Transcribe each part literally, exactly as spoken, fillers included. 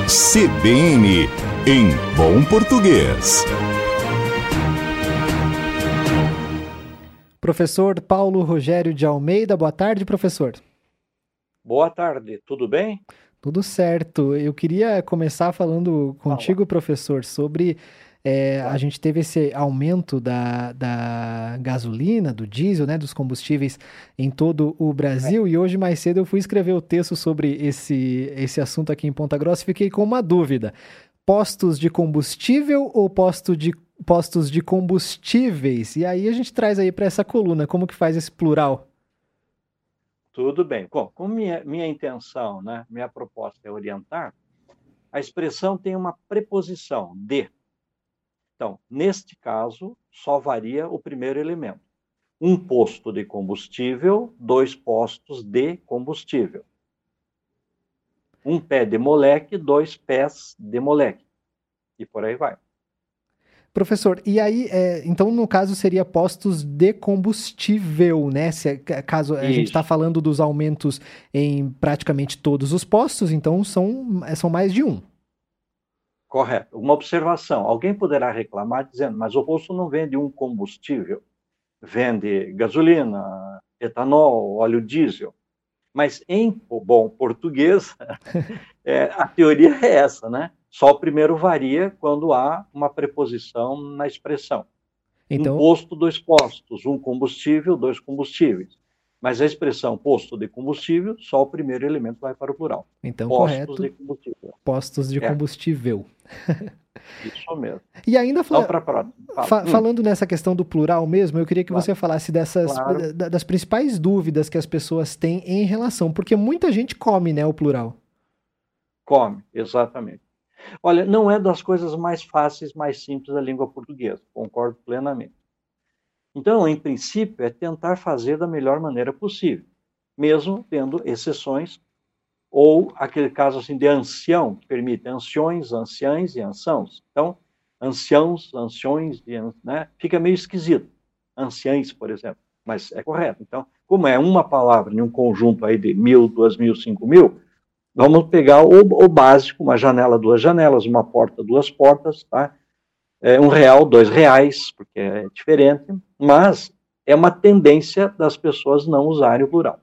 C B N, em bom português. Professor Paulo Rogério de Almeida, boa tarde, professor. Boa tarde, tudo bem? Tudo certo. Eu queria começar falando contigo, Fala. professor, sobre é, a gente teve esse aumento da, da gasolina, do diesel, né, dos combustíveis em todo o Brasil, é. E hoje mais cedo eu fui escrever o texto sobre esse, esse assunto aqui em Ponta Grossa e fiquei com uma dúvida. Postos de combustível ou posto de, postos de combustíveis? E aí a gente traz aí para essa coluna, como que faz esse plural? Tudo bem. Bom, como minha, minha intenção, né, minha proposta é orientar, a expressão tem uma preposição, de. Então, neste caso, só varia o primeiro elemento. Um posto de combustível, dois postos de combustível. Um pé de moleque, dois pés de moleque. E por aí vai. Professor, e aí, é, então no caso seria postos de combustível, né? Se, caso a Isso. gente está falando dos aumentos em praticamente todos os postos, então são, são mais de um. Correto. Uma observação. Alguém poderá reclamar dizendo, mas o posto não vende um combustível. Vende gasolina, etanol, óleo diesel. Mas em bom português, é, a teoria é essa, né? Só o primeiro varia quando há uma preposição na expressão. Então... Um posto, dois postos. Um combustível, dois combustíveis. Mas a expressão posto de combustível, só o primeiro elemento vai para o plural. Então, postos correto. de combustível. Postos de é. combustível. Isso mesmo. E ainda fala... então, pra Fala. Fa hum. falando nessa questão do plural mesmo, eu queria que claro. você falasse dessas claro. das principais dúvidas que as pessoas têm em relação, porque muita gente come, né, o plural. Come, exatamente. Olha, não é das coisas mais fáceis, mais simples da língua portuguesa, concordo plenamente. Então, em princípio, é tentar fazer da melhor maneira possível, mesmo tendo exceções, ou aquele caso assim de ancião, que permite anciões, anciães e anciãos. Então, anciãos, anciões, né? Fica meio esquisito. Anciães, por exemplo, mas é correto. Então, como é uma palavra em um conjunto aí de mil, duas mil, cinco mil, vamos pegar o, o básico, uma janela, duas janelas, uma porta, duas portas, tá? É um real, dois reais, porque é diferente, mas é uma tendência das pessoas não usarem o plural.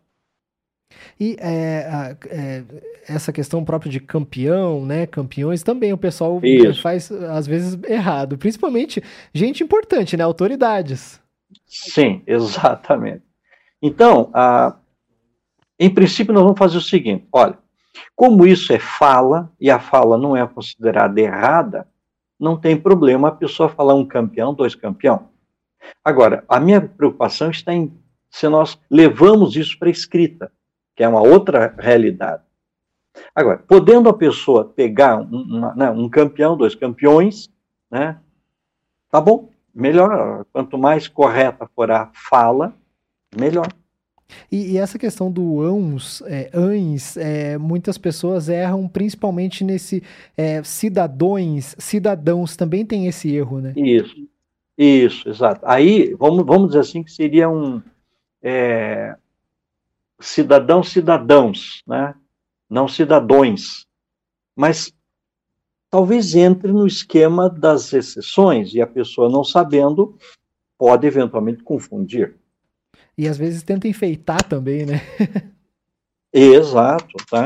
E é, a, é, essa questão própria de campeão, né, campeões, também o pessoal Isso. faz, às vezes, errado. Principalmente gente importante, né, autoridades. Sim, exatamente. Então, a, em princípio, nós vamos fazer o seguinte, olha, como isso é fala, e a fala não é considerada errada, não tem problema a pessoa falar um campeão, dois campeão. Agora, a minha preocupação está em se nós levamos isso para a escrita, que é uma outra realidade. Agora, podendo a pessoa pegar um, uma, né, um campeão, dois campeões, né, tá bom, melhor. Quanto mais correta for a fala, melhor. E, e essa questão do ãos, é, ães, é, muitas pessoas erram principalmente nesse é, cidadões, cidadãos, também tem esse erro, né? Isso, isso, exato. Aí, vamos, vamos dizer assim, que seria um é, cidadão, cidadãos, né? Não cidadões. Mas talvez entre no esquema das exceções e a pessoa não sabendo pode eventualmente confundir. E às vezes tenta enfeitar também, né? Exato, tá?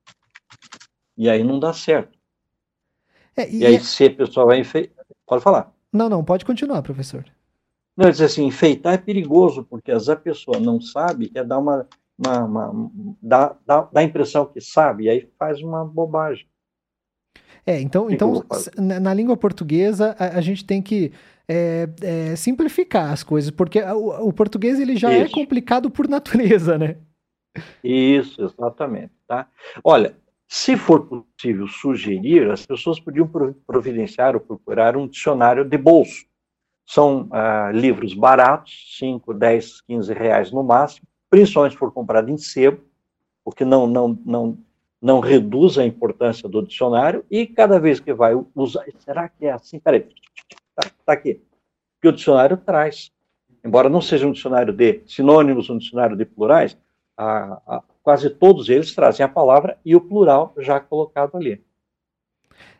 E aí não dá certo. É, e, e aí é... se a pessoa vai enfeitar... Pode falar. Não, não, pode continuar, professor. Não, dizer assim, enfeitar é perigoso, porque às vezes a pessoa não sabe, quer dar uma... uma, uma dá, dá, dá a impressão que sabe, e aí faz uma bobagem. É, então, então na, na língua portuguesa, a, a gente tem que é, é, simplificar as coisas, porque o, o português ele já Isso. é complicado por natureza, né? Isso, exatamente. Tá? Olha, se for possível sugerir, as pessoas podiam providenciar ou procurar um dicionário de bolso. São ah, livros baratos, cinco, dez, quinze reais no máximo, principalmente se for comprado em sebo, porque não, não, não, não reduz a importância do dicionário, e cada vez que vai usar, será que é assim? Peraí, tá, tá aqui. Que o dicionário traz, embora não seja um dicionário de sinônimos, um dicionário de plurais, a, a, quase todos eles trazem a palavra e o plural já colocado ali.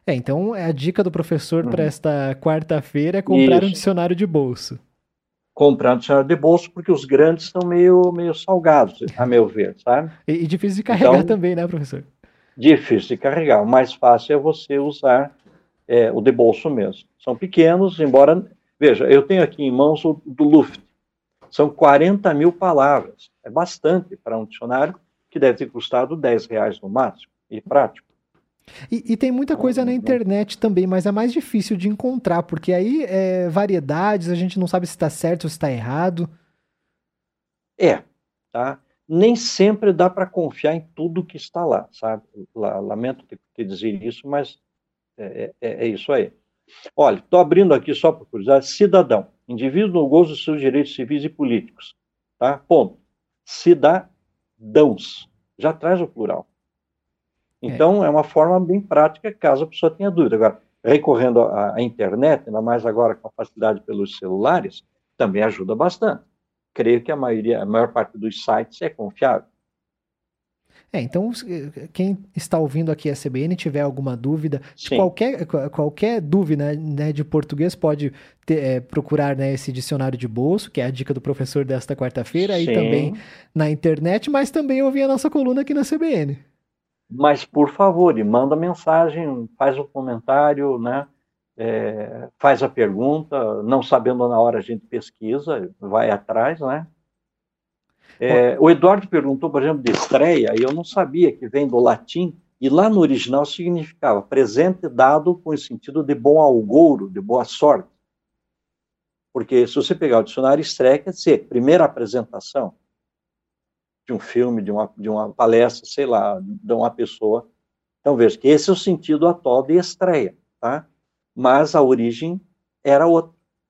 É, então a dica do professor Uhum. para esta quarta-feira é comprar um Isso. dicionário de bolso. Comprar um dicionário de bolso, porque os grandes são meio, meio salgados, a meu ver, sabe? E, e difícil de carregar Então, também, né, professor? difícil de carregar. O mais fácil é você usar é, o de bolso mesmo. São pequenos, embora... Veja, eu tenho aqui em mãos o do Luft. São quarenta mil palavras. É bastante para um dicionário que deve ter custado dez reais no máximo. E prático. E, e tem muita coisa na internet também, mas é mais difícil de encontrar, porque aí é variedades, a gente não sabe se está certo ou se está errado. É, tá? Nem sempre dá para confiar em tudo que está lá, sabe? Lamento ter que dizer isso, mas é, é, é isso aí. Olha, estou abrindo aqui só por curiosidade, cidadão, indivíduo no gozo dos seus direitos civis e políticos, tá? Ponto. Cidadãos, já traz o plural. Então, é. é uma forma bem prática, caso a pessoa tenha dúvida. Agora, recorrendo à, à internet, ainda mais agora com a facilidade pelos celulares, também ajuda bastante. Creio que a maioria, a maior parte dos sites é confiável. É, então, quem está ouvindo aqui a C B N tiver alguma dúvida, de qualquer, qualquer dúvida, né, de português, pode ter, é, procurar, né, esse dicionário de bolso, que é a dica do professor desta quarta-feira, e também na internet, mas também ouvir a nossa coluna aqui na C B N. Mas, por favor, manda mensagem, faz um comentário, né? É, faz a pergunta, não sabendo na hora a gente pesquisa, vai atrás, né? É, o Eduardo perguntou, por exemplo, de estreia, e eu não sabia que vem do latim, e lá no original significava presente dado com o sentido de bom augouro, de boa sorte. Porque se você pegar o dicionário, estreia quer dizer primeira apresentação de um filme, de uma, de uma palestra, sei lá, de uma pessoa. Então, veja que esse é o sentido atual de estreia, tá? Mas a origem era outra.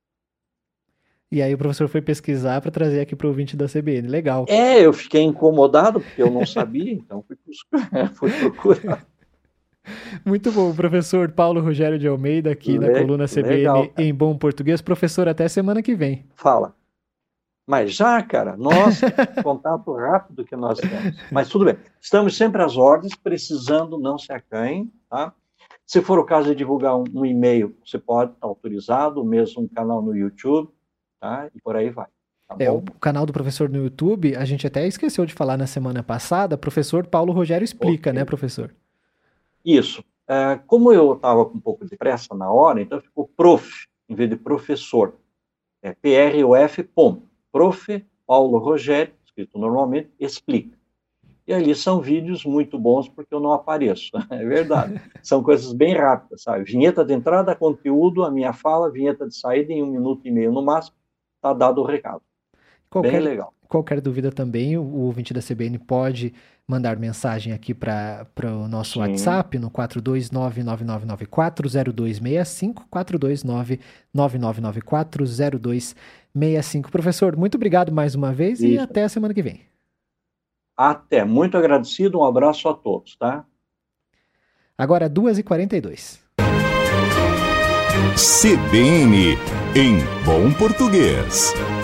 E aí o professor foi pesquisar para trazer aqui para o ouvinte da C B N. Legal. É, eu fiquei incomodado, porque eu não sabia, então fui, fui procurar. Muito bom, professor Paulo Rogério de Almeida, aqui Le- na coluna C B N legal, em bom português. Professor, até semana que vem. Fala. Mas já, cara, nossa, contato rápido que nós temos. Mas tudo bem. Estamos sempre às ordens, precisando, não se acanhem, tá? Se for o caso de divulgar um, um e-mail, você pode estar autorizado, mesmo um canal no YouTube, tá? E por aí vai. Tá é, o canal do professor no YouTube, a gente até esqueceu de falar na semana passada, professor Paulo Rogério Explica, okay. né, professor? Isso. É, como eu estava com um pouco de pressa na hora, então ficou prof, em vez de professor. É P R O F, ponto. Prof. Paulo Rogério, escrito normalmente, explica. E ali são vídeos muito bons, porque eu não apareço, é verdade. São coisas bem rápidas, sabe? Vinheta de entrada, conteúdo, a minha fala, vinheta de saída em um minuto e meio no máximo, está dado o recado. Qualquer, bem legal. Qualquer dúvida também, o ouvinte da C B N pode mandar mensagem aqui para o nosso Sim. WhatsApp, no quatro dois nove, nove nove nove quatro, zero dois seis cinco, quatro dois nove, nove nove nove quatro, zero dois seis cinco. Professor, muito obrigado mais uma vez Isso. e até a semana que vem. Até. Muito agradecido. Um abraço a todos, tá? Agora, duas e quarenta e dois. C B N em bom português.